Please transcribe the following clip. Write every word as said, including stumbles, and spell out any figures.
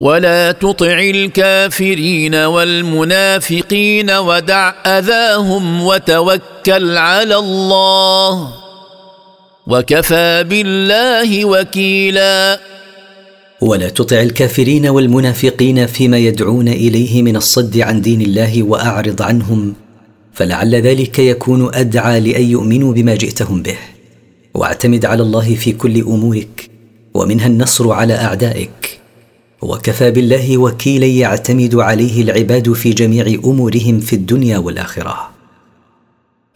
ولا تطع الكافرين والمنافقين ودع أذاهم وتوكل على الله وكفى بالله وكيلا. ولا تطع الكافرين والمنافقين فيما يدعون إليه من الصد عن دين الله وأعرض عنهم، فلعل ذلك يكون أدعى لأن يؤمنوا بما جئتهم به. واعتمد على الله في كل أمورك، ومنها النصر على أعدائك، وكفى بالله وكيلا يعتمد عليه العباد في جميع أمورهم في الدنيا والآخرة.